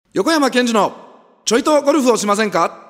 横山健二のちょいとゴルフをしませんか。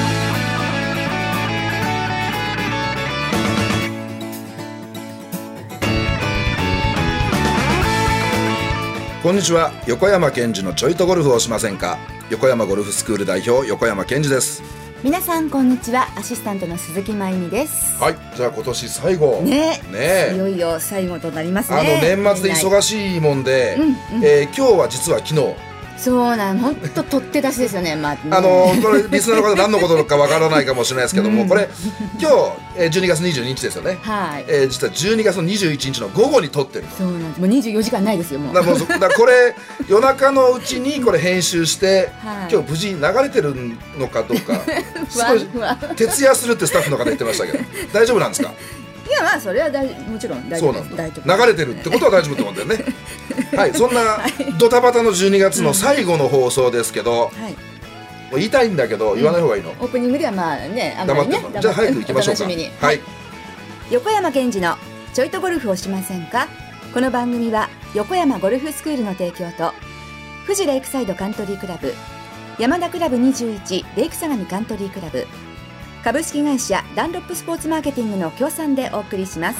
こんにちは。横山健二のちょいとゴルフをしませんか。横山ゴルフスクール代表横山健二です。 皆さんこんにちは。アシスタントの鈴木真由美です。 はい、じゃあ今年最後ねいよいよ最後となりますね。 年末で忙しいもんで、今日は実は昨日そうなん、本当取って出しですよね。これリスナーの方何のことかわからないかもしれないですけども、これ今日12月22日ですよね。 はい。 実は12月の21日の午後に撮ってる。 そうなんです。もう24時間ないですよ。もう。 だこれ夜中のうちにこれ編集して、今日無事流れてるのかどうか少し徹夜するってスタッフの方言ってましたけど大丈夫なんですか。 いや、まあそれはもちろん大丈夫です。大丈夫。 流れてるってことは大丈夫って思うんだよね。はい、そんなドタバタの12月の最後の放送ですけど、もう言いたいんだけど言わない方がいいの。 オープニングではまあね、あんまりね。 黙ってるの。じゃあ早く行きましょうか。はい。 横山健二のちょいとゴルフをしませんか。この番組は横山ゴルフスクールの提供と富士レイクサイドカントリークラブ、山田クラブ21レイク相模カントリークラブ、株式会社ダンロップスポーツマーケティングの協賛でお送りします。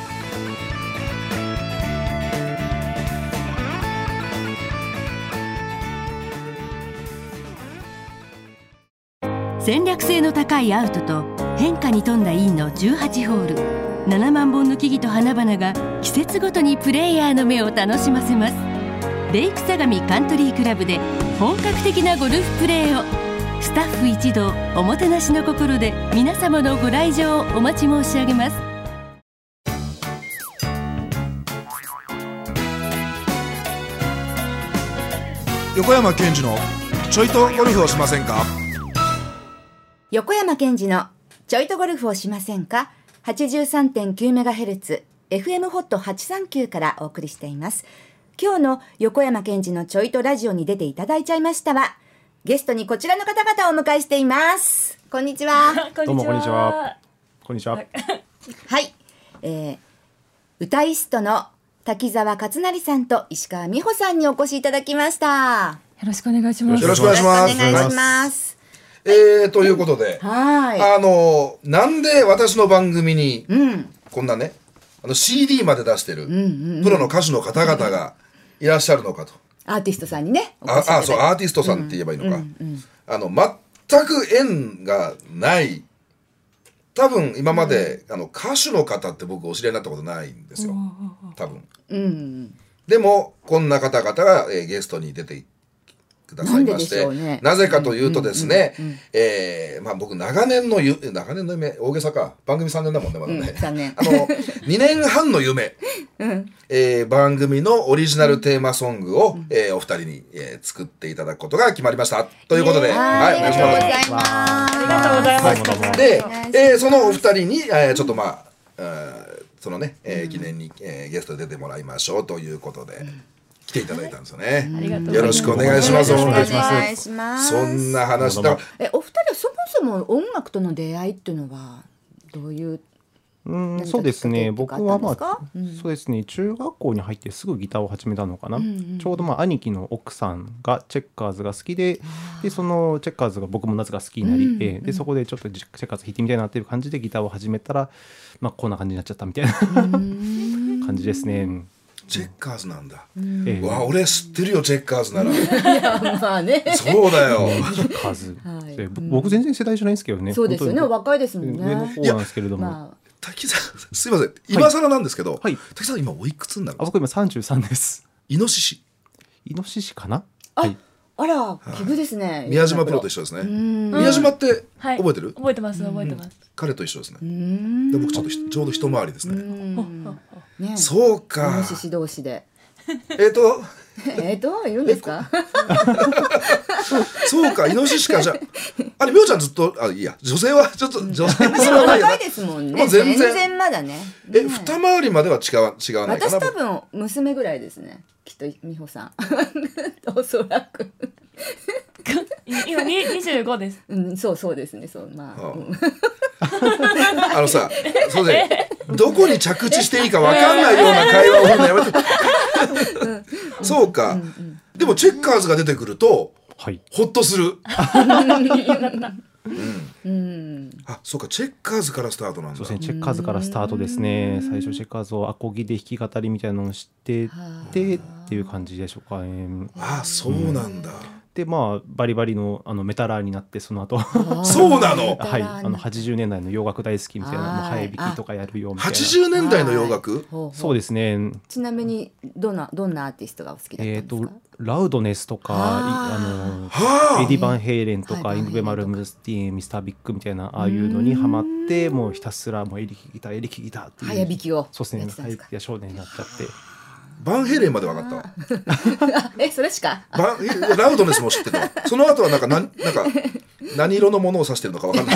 戦略性の高いアウトと変化に富んだインの18ホール、7万本の木々と花々が季節ごとにプレイヤーの目を楽しませます。レイク相模カントリークラブで本格的なゴルフプレーを。スタッフ一同おもてなしの心で皆様のご来場をお待ち申し上げます。 横山健二のちょいとゴルフをしませんか。 横山健二のちょいとゴルフをしませんか。 83.9MHz FM ホット839からお送りしています。今日の横山健二のちょいとラジオに出ていただいちゃいましたは、ゲストにこちらの方々をお迎えしています。こんにちは。 どうもこんにちは。こんにちは。 はい、歌イストの滝沢勝成さんと石川美穂さんにお越しいただきました。 よろしくお願いします。 よろしくお願いします。 お願いします。 ということで、なんで私の番組にこんなね、CD まで出してるプロの歌手の方々がいらっしゃるのかと。 アーティストさんにね、 そうアーティストさんって言えばいいのか、全く縁がない。多分今まで歌手の方って僕お知り合いになったことないんですよ、多分。でもこんな方々が、ゲストに出てくださいまして、なぜかというとですね、僕長年の夢、大げさか、番組3年だもんね、まだね。 3年 2年半の夢、番組のオリジナルテーマソングを、お二人に、作っていただくことが決まりましたということで、 ありがとうございます。 ありがとうございます。 で、そのお二人に、ちょっとそのね、記念に、ゲストで出てもらいましょうということで、来ていただいたんですよね。よろしくお願いします。 お願いします。 そんな話だ。 お二人はそもそも音楽との出会いっていうのはどういう？ そうですね、僕はそうですね、中学校に入ってすぐギターを始めたのかな。ちょうど兄貴の奥さんがチェッカーズが好きで、そのチェッカーズが僕もなぜか好きになり、でそこでちょっとチェッカーズ弾いてみたいなっていう感じでギターを始めたら、こんな感じになっちゃったみたいな感じですね。 チェッカーズなんだ。わ、俺知ってるよ、チェッカーズなら。 いや、まあね。 そうだよ。 チェッカーズ。僕全然世代じゃないんですけどね。 そうですよね、若いですもんね。 上の方なんですけれども。 滝沢、すいません、今更なんですけど、滝沢今おいくつになるんですか。 僕今33です。 イノシシかな。 あら、奇遇ですね。 宮島プロと一緒ですね。宮島って覚えてる？ 覚えてます。 彼と一緒ですね。で、僕ちょうど一回りですね。そうか。 イノシシ同士で。いるんですか？ そうか、イノシシか。じゃあれ、みょうちゃんずっと、いいや、女性はちょっと女性にする若いですもんね。全然まだね。 二回りまでは違わないかな。 私多分娘ぐらいですね、きっと美穂さん。おそらく。 今25です。 そうですね。そうさ、そうで、どこに着地していいか分かんないような会話をやめて。そうか。でもチェッカーズが出てくると、 はい、 ほっとする。 よかった。 あ、そうか、チェッカーズからスタートなんだ。 そうですね、チェッカーズからスタートですね。最初チェッカーズをアコギで弾き語りみたいなのをしててっていう感じでしょうかね。 あ、そうなんだ。 でまあバリバリのメタラーになってその後そうなの。 はい、80年代の洋楽大好きみたいな、早弾きとかやるよみたいな。 80年代の洋楽。 そうですね。 ちなみにどんなアーティストがお好きだったんですか？ ラウドネスとかエディ・バンヘイレンとかイングベ・マルムスティーン、ミスター・ビッグみたいなああいうのにハマって、もうひたすらもうエレキギターっていう早弾きを。 そうですね、早弾きや少年になっちゃって。 バンヘイレンまで分かったわ。 それしか。 ラウドネスも知ってた。その後はなんか何色のものを指してるのか分かんない。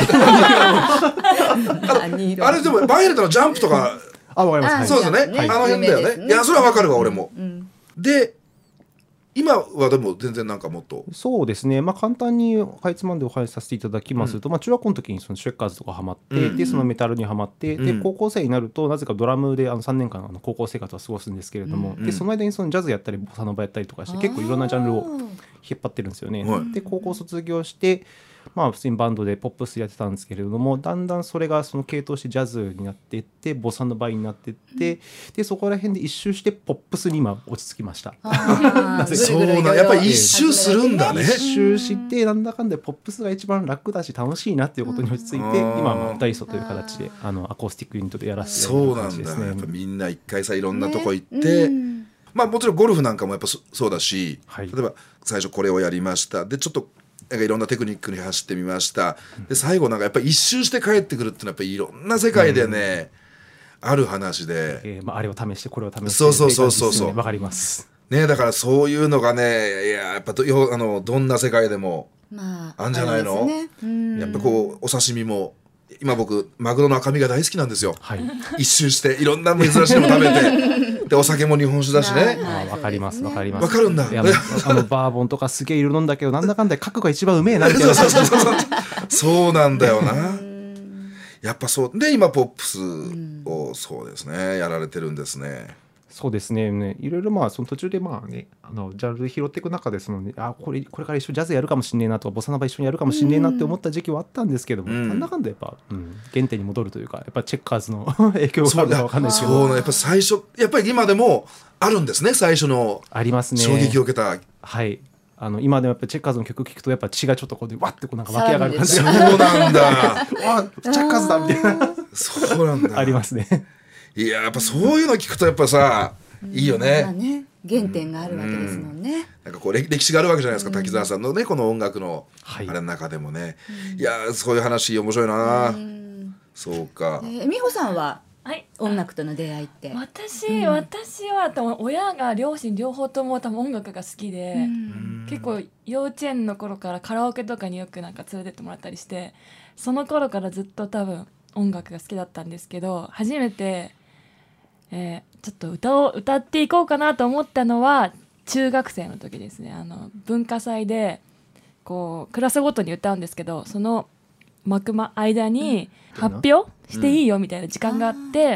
あれでもバンヘイレンのジャンプとか。 分かります。 そうですね。あの辺だよね。いや、それは分かるわ俺も。で今はでも全然なんかもっとそうですね、簡単にかいつまんでお話しさせていただきますと、中学校の時にそのシェッカーズとかハマって、でそのメタルにハマって、で高校生になるとなぜかドラムで3年間高校生活を過ごすんですけれども、でその間にそのジャズやったりボサノバやったりとかして結構いろんなジャンルを引っ張ってるんですよね。で高校卒業して普通にバンドでポップスやってたんですけれども、だんだんそれがその系統してジャズになっていってボサノバになっていって、でそこら辺で一周してポップスに今落ち着きました。 そうな、やっぱり一周するんだね。 一周してなんだかんだポップスが一番楽だし楽しいなっていうことに落ち着いて、今はダイソという形でアコースティックユニットでやらせていただいてる感じですね。 そうなんだ。やっぱみんな一回さいろんなとこ行って、もちろんゴルフなんかもやっぱそうだし、例えば最初これをやりましたでちょっとなんかいろんなテクニックに走ってみました。で最後なんかやっぱり一周して帰ってくるっていうのはやっぱりいろんな世界でね、ある話で、 あれを試してこれを試してそうわかりますね。だからそういうのがね、やっぱどんな世界でもあんじゃないの、やっぱこうお刺身も今僕マグロの赤身が大好きなんですよ、一周していろんな珍しいのも食べてでお酒も日本酒だしね。 わかりますわかるんだ。 バーボンとかすげえいろ飲んだけどなんだかんだ角が一番うめえなみたいなそうなんだよな。やっぱそうで今ポップスをそうですねやられてるんですね。 そうですね、いろいろその途中でジャンル拾っていく中でこれから一緒にジャズやるかもしんねえなとかボサノバ一緒にやるかもしんねえなって思った時期はあったんですけども、なんだかんだやっぱ、原点に戻るというかやっぱチェッカーズの影響があるのか分かんないですけど、 やっぱ最初やっぱり今でもあるんですね、最初のありますね、 衝撃を受けた。 はい、今でもやっぱチェッカーズの曲聴くとやっぱ血がちょっとこうでわってこうなんか湧き上がる感じが、 そうなんだわチェッカーズだみたいなそうなんだありますね。 いややっぱそういうの聞くとやっぱさいいよね。 原点があるわけですもんね。 なんかこう歴史があるわけじゃないですか、滝沢さんのねこの音楽のあれの中でもね、いやそういう話面白いな。そうか。 美穂さんは音楽との出会いって？ 私は親が両親両方とも多分音楽が好きで、結構幼稚園の頃からカラオケとかによくなんか連れてってもらったりして、その頃からずっと多分音楽が好きだったんですけど、初めてちょっと歌っていこうかなと思ったのは中学生の時ですね。文化祭でこうクラスごとに歌うんですけど、その間に発表していいよみたいな時間があって、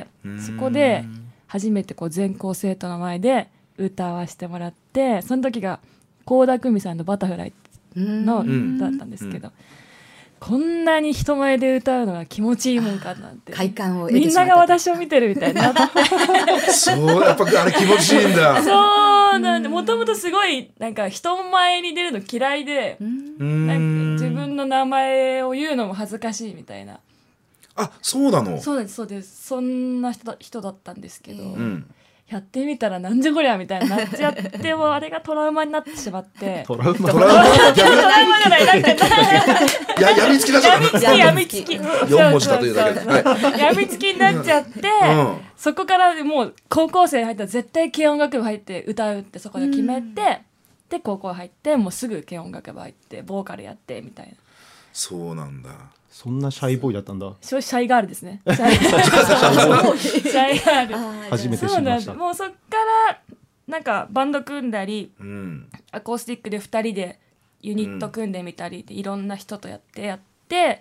そこで初めてこう全校生徒の前で歌わせてもらって、その時が倖田來未さんのバタフライの歌だったんですけど、こんなに人前で歌うのが気持ちいいもんかなんて、 快感を得てしまった。 みんなが私を見てるみたいなそうやっぱあれ気持ちいいんだ。 そうなんで、もともとすごいなんか人前に出るの嫌いで、なんか自分の名前を言うのも恥ずかしいみたいな。 あ、そうなの。 そうです、そんな人だったんですけど、やってみたらなんじゃこりゃみたいになっちゃってもあれがトラウマになってしまって。 トラウマじゃないやみつきだやみつき 4文字だというだけで、 やみつきになっちゃって、そこからもう高校生に入ったら絶対軽音楽部入って歌うってそこで決めて、で高校入ってもうすぐ軽音楽部入ってボーカルやってみたいな。 そうなんだ。 そんなシャイボーイだったんだ。 シャイガールですね。シャイガール。 初めて知りました。 もうそっからなんかバンド組んだり、アコースティックで2人でユニット組んでみたりで、いろんな人とやって、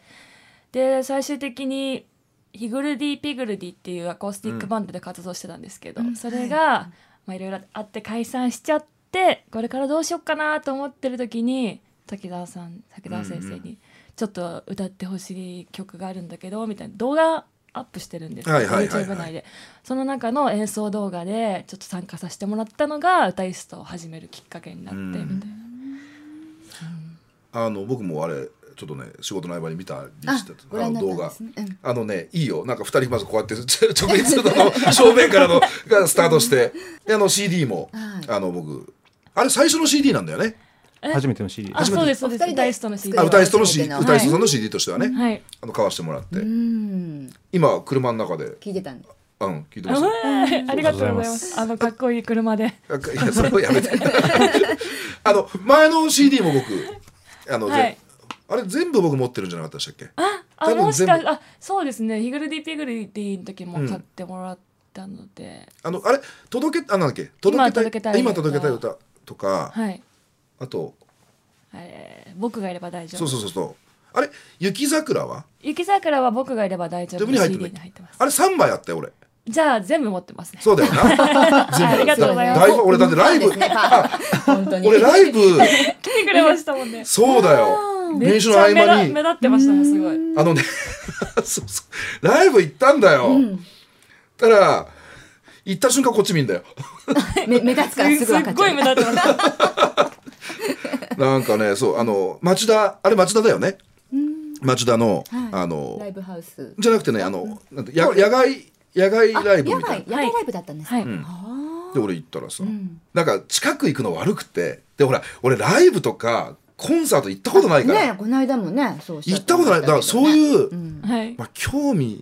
で最終的にヒグルディピグルディっていうアコースティックバンドで活動してたんですけど、それがいろいろあって解散しちゃって、これからどうしようかなと思ってる時に滝沢先生にちょっと歌ってほしい曲があるんだけどみたいな動画アップしてるんですよ、YouTube 内で。その中の演奏動画でちょっと参加させてもらったのが歌いストを始めるきっかけになってみたいな。 僕もあれちょっとね仕事の合間に見たりしてた動画、いいよ、なんか2人まずこうやって直立の正面からのがスタートしてCD も僕あれ最初の CD なんだよね。 初めての CD。 そうですそうです。歌いストの CD。 歌いストさんの CD としてはね、買わしてもらって、今車の中で聞いてたんで。 聞いてます。 ありがとうございます。かっこいい車で。 いやそれをやめて。前の CD も僕あれ全部僕持ってるんじゃなかったでしたっけ？ もしかそうですね。ヒグルディピグルディの時も買ってもらったので。あれなんだっけ？今届けたい歌とか。あと僕がいれば大丈夫。 そうあれ雪桜は僕がいれば大丈夫。CD に入ってます。 あれ3枚あったよ俺。 じゃあ全部持ってますね。 そうだよな。 ありがとうございます。 俺だってライブ俺ライブ来てくれましたもんね。 そうだよ。練習の合間に目立ってましたもんすごい。 ライブ行ったんだよ。たら行った瞬間こっち見んだよ。 目立つからすぐ分かっちゃう。 すっごい目立ってました。 なんかね、そう町田だよね。町田のライブハウスじゃなくてね野外ライブみたいな。 野外ライブだったんですね。 で俺行ったらさ、なんか近く行くの悪くて、でほら俺ライブとかコンサート行ったことないからね、この間もね行ったことない。だからそういう興味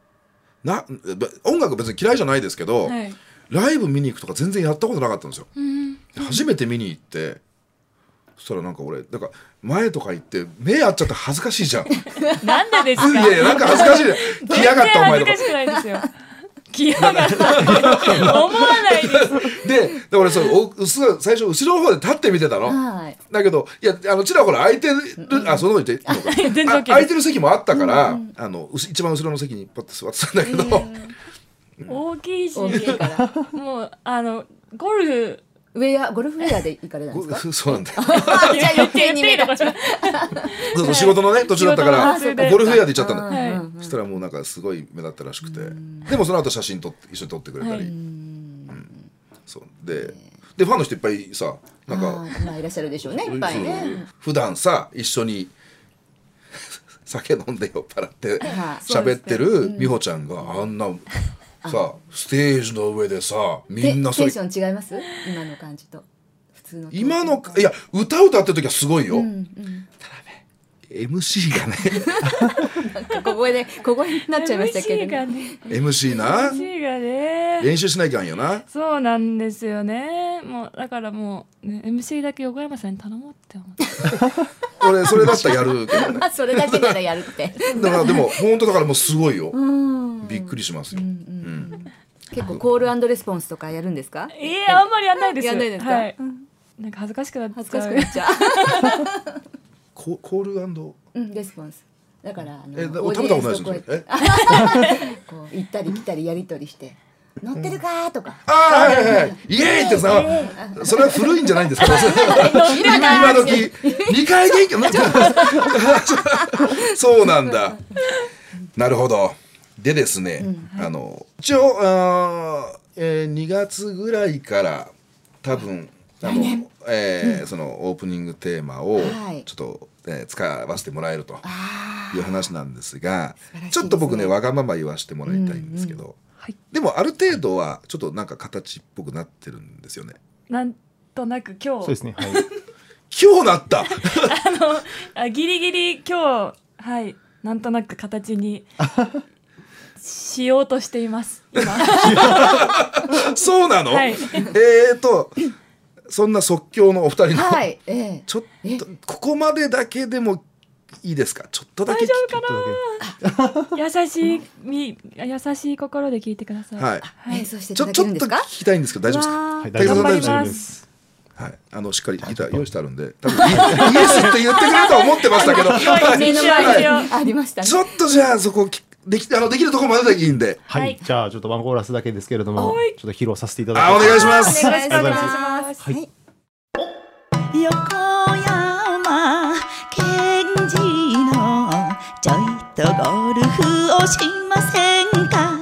音楽別に嫌いじゃないですけど、ライブ見に行くとか全然やったことなかったんですよ。初めて見に行って、そしたらなんか俺だから前とか行って目合っちゃって恥ずかしいじゃん。 なんでですか？ いやなんか恥ずかしいじゃん。来やがったお前とか。 恥ずかしくないですよ。来やがった思わないです。 で俺最初後ろの方で立って見てたの。だけどいやちらほら空いてるその方にいて空いてる席もあったから一番後ろの席にパッと座ってたんだけど。 大きいし、もうゴルフゴルフウェアで行かれたんですか？ そうなんだよ。 じゃあ余計に目立つ。 そう仕事のね途中だったからゴルフウェアで行っちゃったんだよ。そしたらもうなんかすごい目立ったらしくて、でもその後写真一緒に撮ってくれたり、そうでファンの人いっぱいさなんかいらっしゃるでしょうね、いっぱいね。 普段さ一緒に酒飲んで酔っ払って喋ってる美穂ちゃんがあんなさステージの上でさみんなテンション違います？今の感じと普通の。 今のいや歌ってる時はすごいよ。ただね MC がねなんかここになっちゃいましたけど MC がね練習しないかんよな。 そうなんですよね。もうだからもう、MC だけ横山さんに頼もうって思って俺それだったらやるけどね。 それだけならやるってだからでも本当だからもうすごいよ。びっくりしますよ。 結構コール&レスポンスとかやるんですか？ あんまりやんないです。 やんないですか？ なんか恥ずかしくなっちゃう。 コール& レスポンスだから食べたことないですよ。 こう行ったり来たりやり取りして乗ってるかとか。 イエーイってさそれは古いんじゃないんですか？今時2回元気そうなんだ。なるほど。でですね、一応2月ぐらいから多分そのオープニングテーマをちょっと、使わせてもらえるという話なんですが、ちょっと僕ねわがまま言わせてもらいたいんですけど、でもある程度はちょっとなんか形っぽくなってるんですよね。 なんとなく今日そうですね、はい、 今日なったギリギリ今日なんとなく形にしようとしています今そうなの？そんな即興のお二人の、ちょっとここまでだけでもいいですか？ちょっとだけ大丈夫かな優しい心で聞いてください。 演奏していただけるんですか？ ちょっと聞きたいんですけど大丈夫ですか？ はい、大丈夫です。 しっかりギター用意してあるんで多分イエスって言ってくれると思ってましたけど目の前にありましたね。 ちょっとじゃあそこできるところまででいいんで、 じゃあちょっとワンコーラスだけですけれども、ちょっと披露させていただきます。 お願いします。 お願いします。 横山とゴルフをしませんか。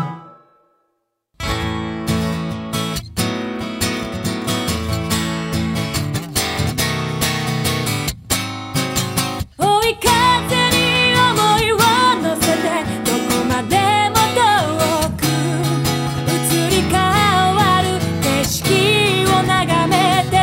追い風に想いを乗せてどこまでも遠く移り変わる景色を眺めて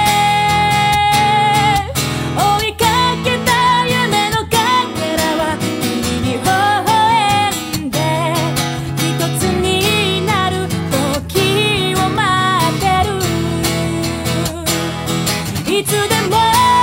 追いかけた夢のかけらは君に微笑んで一つになる時を待ってる。いつでも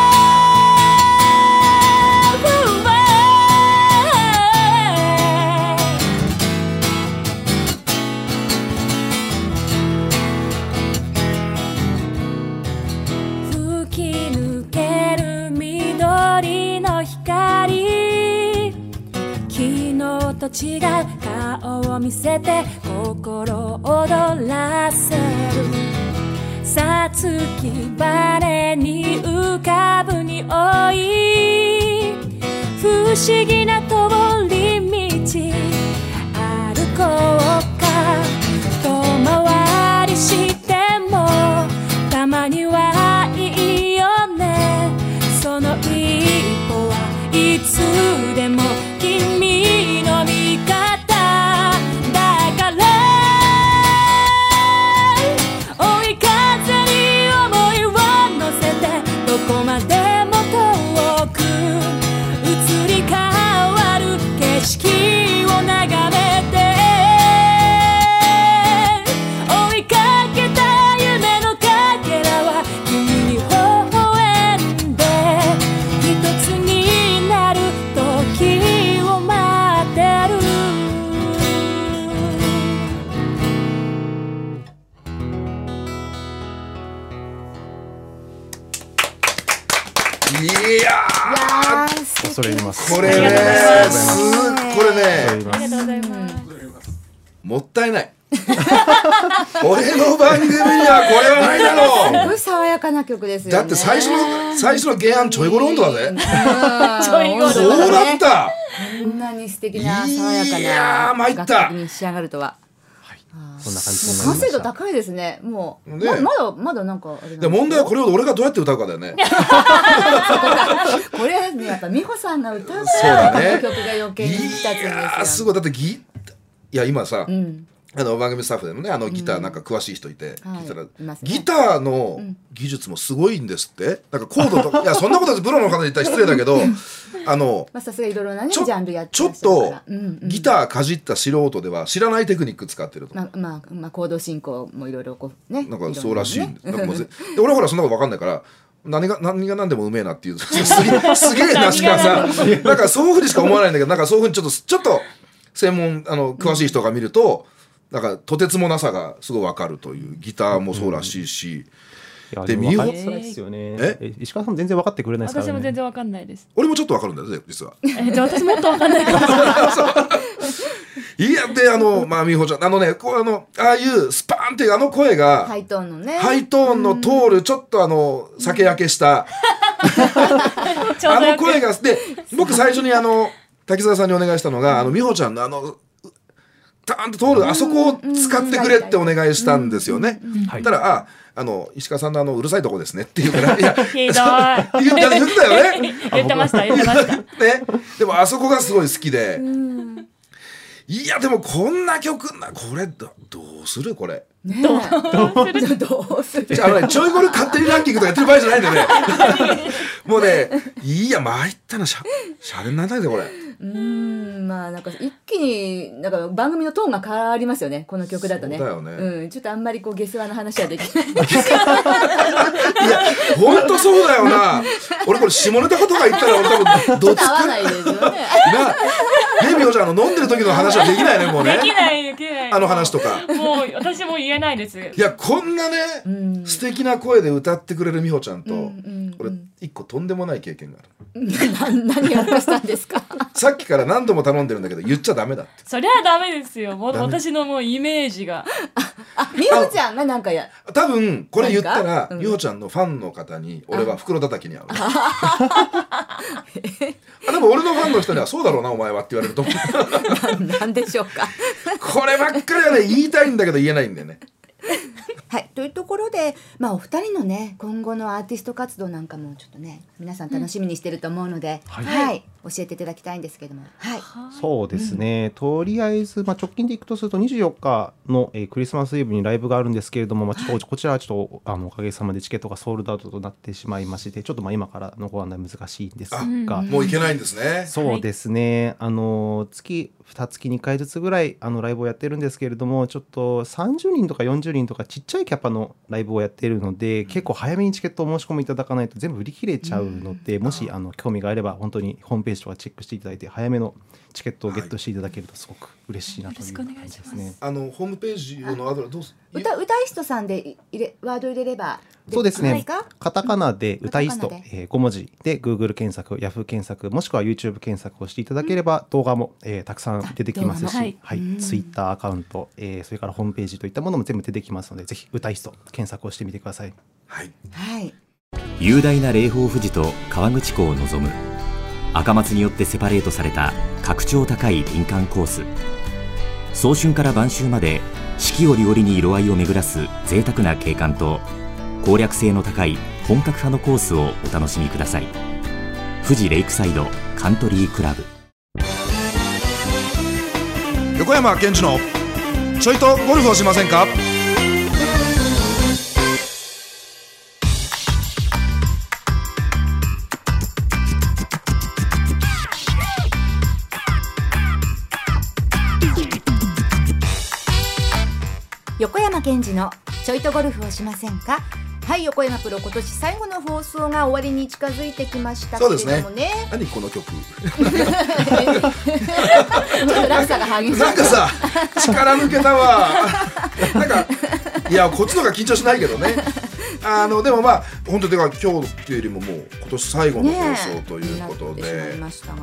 吹き抜ける緑の光、昨日と違う顔を見せて心を躍らせる。さつき晴に浮かぶ匂い、不思議な通り道歩こうか。遠回りしてもたまにはいいよね。その一歩はいつでも君の味方だから。追い風に想いを乗せてどこまでも遠く移り変わる景色を眺めて追いかけた夢のかけらは君に微笑んで一つになる時を待ってる。 いやいやー素敵。 恐れ入ります。 これねありがとうございますこれねありがとうございます。 もったいない俺の番組にはこれはないだろすごい爽やかな曲ですよね。 だって最初の原案ちょいゴロ温度だぜ。 ちょいゴロそうだった。 こんなに素敵な爽やかいやー参っなた楽曲に仕上がるとは。 そんな感じになり完成ました。 度高いですね。もう、 ねまだなんかあれなんですで問題はこれを俺がどうやって歌うかだよね。 これねやっぱ美穂さんが歌うかそうだらねこの曲が余計に立つんですよ。 いやーすごい。だっていや今さ、 うん。 番組スタッフでもねギターなんか詳しい人いて、 はい聞いたらいますねギターの技術もすごいんですって。なんかコードとかいやそんなことはプロの方に言ったら失礼だけどまあさすがいろいろなねジちょャンルやってちょっらっしゃるかとら。うんうんギターかじった素人では知らないテクニック使ってると。 まあコード進行もいろいろこうね。 なんかそうらしいんです。 ろろねなんかもうで俺はほらそんなこと分かんないから何が何でもうめえなっていうすげえなしかさなんかそういうふうにしか思わないんだけどなんかそういうふうにちょっと専門詳しい人が見るとなんかとてつもなさがすごい分かるというギターもそうらしいし、 いやででも分かりづらいですよね。石川さん全然分かってくれないですからね。 私も全然わかんないです。 俺もちょっと分かるんだよね実は。 じゃあ私もっとわかんないかもしれない。 いやでまあ美穂ちゃんこうああいうスパーンっていう声がハイトーンのね。 ハイトーンの通るちょっと酒焼けしたちょうどよく声がで僕最初に滝沢さんにお願いしたのが美穂ちゃんのターンと通るあそこを使ってくれってお願いしたんですよね。 はいたら石川さんのうるさいとこですねっていうからいやひどい。 言ったよね。 言ってました。 ねでもあそこがすごい好きで。いやでもこんな曲これどうするこれ。 ねどうする。 ちょいゴル勝手にランキングとかやってる場合じゃないんだよね。もうねいや参ったなしゃれにならないでこれ。 まあなんか一気になんか番組のトーンが変わりますよねこの曲だとね。 そうだよねちょっとあんまりこう下世話な話はできない。 いや本当そうだよな。俺これ下ネタとか言ったら俺多分どっち合わないですよね。 美穂ちゃん飲んでる時の話はできないねもうね。 できないできない。 話とか。 もう私も言えないです。 いやこんなね素敵な声で歌ってくれる美穂ちゃんと俺一個とんでもない経験がある。 何やらしたんですか。 さっきから何度も頼んでるんだけど言っちゃダメだって。 そりゃダメですよ。もう私のもうイメージが。 美穂ちゃんがなんか多分これ言ったらなんか美穂ちゃんのファンの方に俺は袋叩きに合う。でも俺のファンの人にはそうだろうなお前はって言われると思うなんでしょうかこればっかりはね言いたいんだけど言えないんだよね。 はい、というところで、お二人のね今後のアーティスト活動なんかもちょっとね皆さん楽しみにしてると思うので、教えていただきたいんですけども、 そうですね、とりあえず、直近でいくとすると24日の、クリスマスイブにライブがあるんですけれども、ちょっとこちらはちょっとおかげさまでチケットがソールドアウトとなってしまいまして、ちょっと今からのご案内難しいんですが、 もういけないんですね。 そうですね、月2月2回ずつぐらいライブをやってるんですけれども、ちょっと30人とか40人とかちっちゃいキャパのライブをやっているので、結構早めにチケットを申し込みいただかないと全部売り切れちゃうので、もし興味があれば本当にホームページとかチェックしていただいて早めのチケットをゲットしていただけるとすごく嬉しいなという感じですね。 ホームページのアドレスどうす歌い人さんでワード入れればそうですね、カタカナで歌い人、5文字で Google 検索、Yahoo 検索、もしくは YouTube 検索をしていただければ動画も、たくさん出てきますし、Twitter アカウント、それからホームページといったものも全部出てきますので、ぜひ歌い人検索をしてみてください。 雄大な霊峰富士と河口湖を望む赤松によってセパレートされた格調高い林間コース、早春から晩秋まで四季折々に色合いを巡らす贅沢な景観と攻略性の高い本格派のコースをお楽しみください。富士レイクサイドカントリークラブ。 横山健二のちょいとゴルフをしませんか。 横山健二のちょいとゴルフをしませんか。はい、横山プロ今年最後の放送が終わりに近づいてきましたけれどもね。 何この曲ちょっと落差が激しい。 なんかさ力抜けたわなんかいやこっちの方が緊張しないけどねでも本当に今日っていうよりももう今年最後の放送ということで、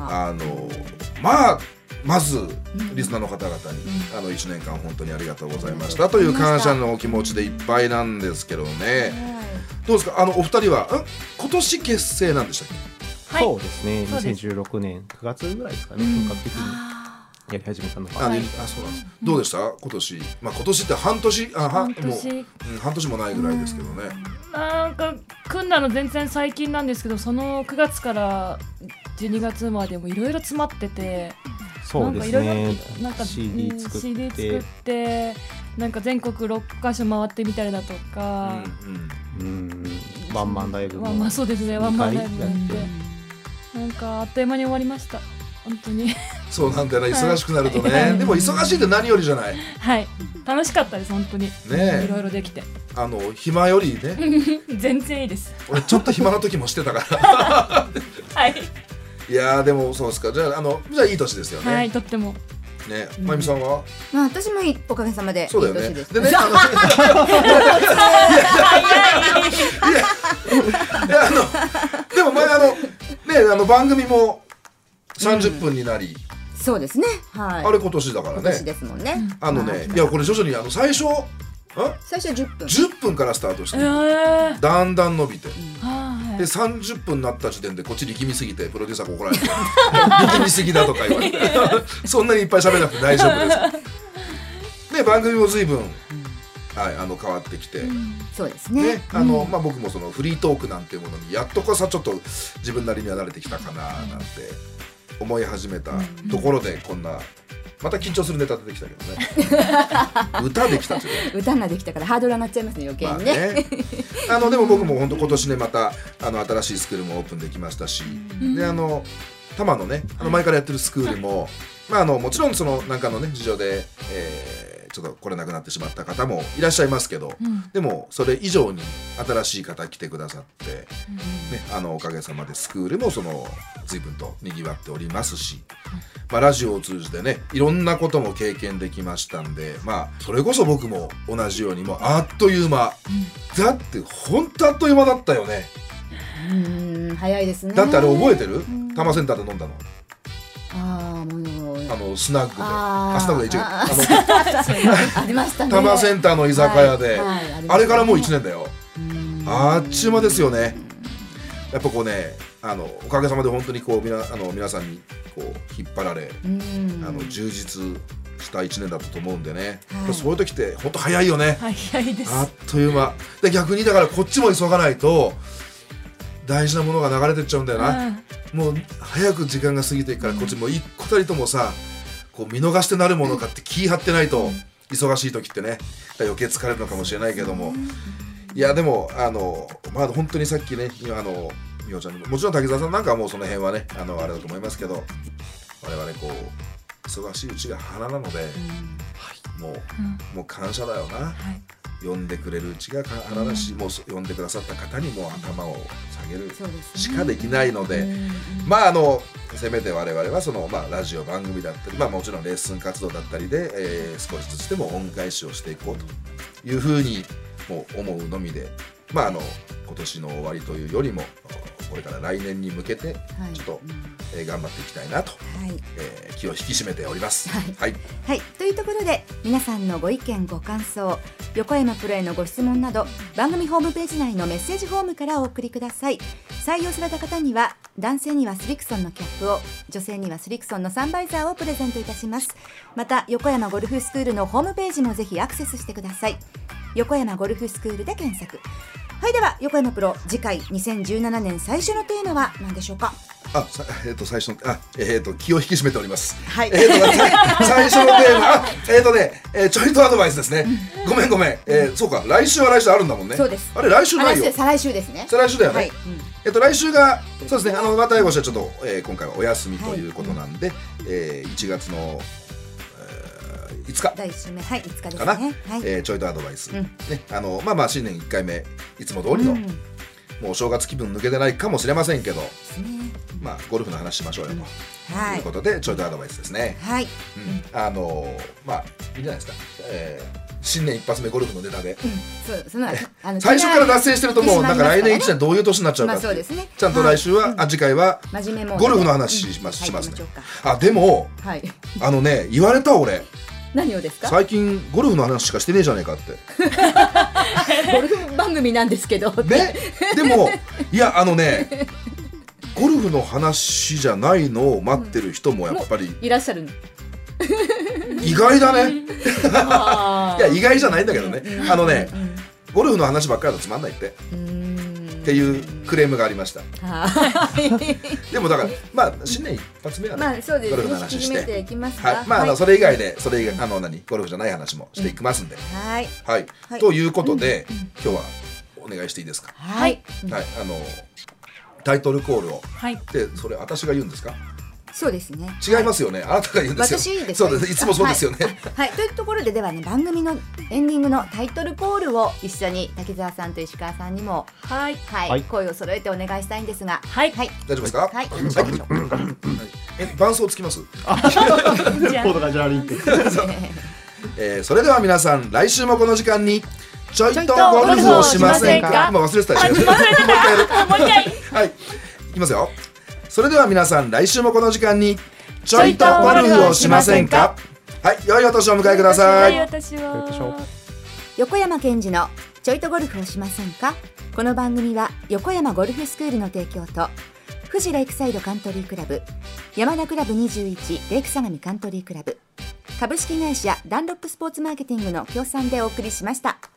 まずリスナーの方々に1年間本当にありがとうございましたという感謝のお気持ちでいっぱいなんですけどね。どうですかお二人は今年結成なんでしたっけ。そうですね、2016年9月ぐらいですかね、本格的にやり始めたのが。 そうなんです。どうでした今年。今年って半年半年もないぐらいですけどね。 なんか組んだの全然最近なんですけど、その9月から12月までもいろいろ詰まってて、 そうですね、 なんか CD 作ってなんか全国6カ所回ってみたりだとか、 ワンマンライブもそうですね、ワンマンライブやってなんかあっという間に終わりました本当に。 そうなんだよな、忙しくなるとね、でも忙しいって何よりじゃない。 はい楽しかったです本当にね、いろいろできて暇よりね全然いいです。 俺ちょっと暇な時もしてたからはいいやでもそうですか。じゃあいい年ですよね。 はい、とってもね。まゆみさんは？ 私もおかげさまでいい年です。 でね、でも番組も30分になり、 そうですね。はい。 あれ今年だからね。 今年ですもんね。 いやこれ徐々に最初10分からスタートして、だんだん伸びて。で30分になった時点でこっち力みすぎてプロデューサーが怒られて力みすぎだとか言われてそんなにいっぱい喋らなくて大丈夫ですで番組も随分、変わってきて、 そうですね。 僕もそのフリートークなんていうものにやっとこそちょっと自分なりには慣れてきたかななんて思い始めたところで、こんなまた緊張するネタ出てきたけどね歌できたっていう歌ができたからハードル上がっちゃいますね、余計にね。 でも僕も本当今年ねまた新しいスクールもオープンできましたし、で多摩のね前からやってるスクールも、もちろんそのなんかのね事情で、ちょっと来れなくなってしまった方もいらっしゃいますけど、でもそれ以上に新しい方来てくださって、おかげさまでスクールも随分とにぎわっておりますし、ラジオを通じてねいろんなことも経験できましたんで、それこそ僕も同じようにもうあっという間、だって本当あっという間だったよね。 早いですね。 だってあれ覚えてる？多摩センターで飲んだの。スナックで、スナックでありましたね。 多摩センターの居酒屋で、あれからもう1年だよ。あっちゅう間ですよね。やっぱこうね、 おかげさまで本当にこう皆さんにこう引っ張られ、充実した1年だったと思うんでね、そういう時って本当早いよね。 早いです。 あっという間で、逆にだからこっちも急がないと大事なものが流れてっちゃうんだよな、もう早く時間が過ぎていくから、こっちも一個たりともさこう見逃してなるものかって気張ってないと、忙しい時ってね余計疲れるのかもしれないけども、いやでもまあ本当にさっきねみおちゃんもちろん滝沢さんなんかはもうその辺はねあれだと思いますけど、我々こう忙しいうちが花なので、もう感謝だよな、呼んでくれるうちが花だし、もう呼んでくださった方にも頭を下げるしかできないので、まあせめて我々はその、ラジオ番組だったり、もちろんレッスン活動だったりで、少しずつでも恩返しをしていこうというふうにもう思うのみで、今年の終わりというよりもこれから来年に向けてちょっと、頑張っていきたいなと、気を引き締めております。 というところで皆さんのご意見ご感想、横山プロへのご質問など番組ホームページ内のメッセージフォームからお送りください。採用された方には男性にはスリクソンのキャップを、女性にはスリクソンのサンバイザーをプレゼントいたします。また横山ゴルフスクールのホームページもぜひアクセスしてください。横山ゴルフスクールで検索。では横山プロ、次回2017年最初のテーマは何でしょうか？ 最初の気を引き締めております。最初のテーマちょいとアドバイスですね。ごめん、そうか、来週は来週あるんだもんね。 そうです。 あれ来週ないよ。 再来週ですね。 再来週だよね。来週がそうですね。またごしはちょっと今回はお休みということなんで、1月の5日第1週目、5日ですねかな、ちょいとアドバイス、新年1回目いつも通りの、もうお正月気分抜けてないかもしれませんけど、ゴルフの話しましょうよということで、ちょいとアドバイスですね。いいんじゃないですか。新年一発目ゴルフのネタで、最初から脱線してるともうなんか来年1年どういう年になっちゃうかって、ちゃんと来週は次回はゴルフの話しますね。でも言われた俺、 何をですか？ 最近ゴルフの話しかしてねえじゃねえかって。 ゴルフ番組なんですけどね。でもいやゴルフの話じゃないのを待ってる人もやっぱりいらっしゃる。 意外だね。いや意外じゃないんだけどね。ゴルフの話ばっかりだとつまんないっていうクレームがありました。でもだから新年一発目はね、ゴルフの話して、それ以外でゴルフじゃない話もしていきますんで、ということで今日はお願いしていいですか？タイトルコールをで、それ私が言うんですか？ そうですね。 違いますよね。あなたが言うんですよ。 私です。 そうです。いつもそうですよね。 というところで、ではね、番組のエンディングのタイトルコールを一緒に滝沢さんと石川さんにも声を揃えてお願いしたいんですが、 大丈夫ですか？伴奏つきます？それでは皆さん、来週もこの時間にちょいとゴルフをしませんか？今忘れてたでしょ。もう一回。いきますよ。それでは皆さん、来週もこの時間にちょいとゴルフをしませんか？良いお年をお迎えください。 横山健二のちょいとゴルフをしませんか？この番組は横山ゴルフスクールの提供と富士レイクサイドカントリークラブ、山田クラブ21レイク相模カントリークラブ、株式会社ダンロップスポーツマーケティングの協賛でお送りしました。